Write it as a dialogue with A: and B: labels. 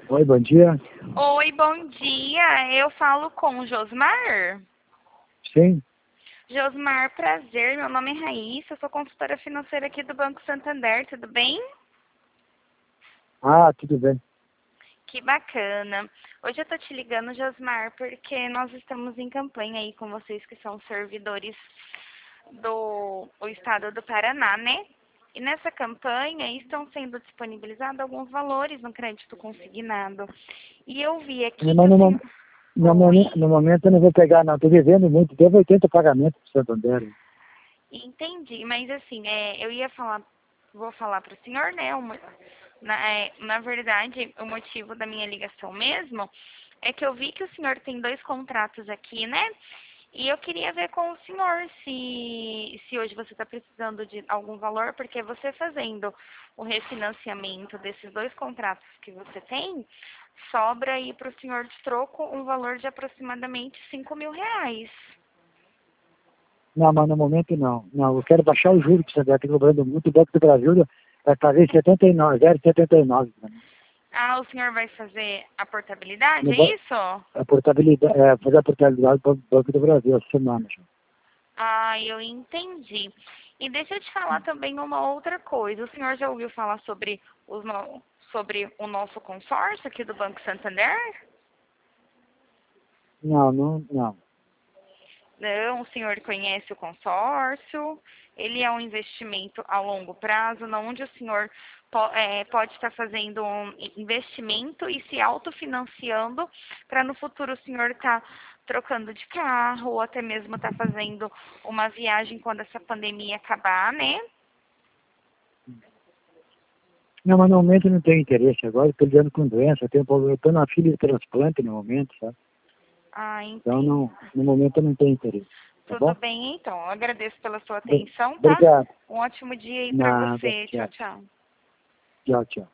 A: Oi, bom dia.
B: Oi, bom dia. Eu falo com o Josmar.
A: Sim.
B: Josmar, prazer. Meu nome é Raíssa, eu sou consultora financeira aqui do Banco Santander, tudo bem?
A: Ah, tudo bem.
B: Que bacana. Hoje eu tô te ligando, Josmar, porque nós estamos em campanha aí com vocês que são servidores do estado do Paraná, né? E nessa campanha estão sendo disponibilizados alguns valores no crédito consignado. E eu vi aqui que
A: Mas
B: o senhor... Oi.
A: no momento eu não vou pegar, não. Estou devendo muito. Devo 80 pagamentos para o Santander.
B: Entendi, mas assim, eu ia falar, vou falar para o senhor, né? Na verdade, o motivo da minha ligação mesmo é que eu vi que o senhor tem dois contratos aqui, né? E eu queria ver com o senhor se hoje você está precisando de algum valor, porque você fazendo o refinanciamento desses dois contratos que você tem, sobra aí para o senhor de troco um valor de aproximadamente R$ 5.000.
A: Não, mas no momento não. Não, eu quero baixar o juro que o Santander está cobrando muito. O Banco do Brasil vai fazer 79, 0,79 para mim.
B: Ah, o senhor vai fazer a portabilidade,
A: No
B: é isso?
A: a portabilidade, fazer a portabilidade do Banco do Brasil, essa semana já.
B: Ah, eu entendi. E deixa eu te falar também uma outra coisa. O senhor já ouviu falar sobre, sobre o nosso consórcio aqui do Banco Santander?
A: Não, não, não.
B: Não, o senhor conhece o consórcio. Ele é um investimento a longo prazo, onde o senhor pode estar fazendo um investimento e se autofinanciando para no futuro o senhor estar trocando de carro ou até mesmo estar fazendo uma viagem quando essa pandemia acabar, né?
A: Não, mas no momento eu não tenho interesse agora. Estou lidando com doença. Eu estou na fila de transplante no momento, sabe?
B: Ah,
A: Então,
B: entendi.
A: não, no momento eu não tenho interesse. Tá
B: Tudo
A: bom?
B: bem, então. Eu agradeço pela sua atenção, tá?
A: Obrigado.
B: Um ótimo dia aí para
A: Nada.
B: você. Tchau,
A: Tchau.
B: tchau.
A: Tchau, tchau.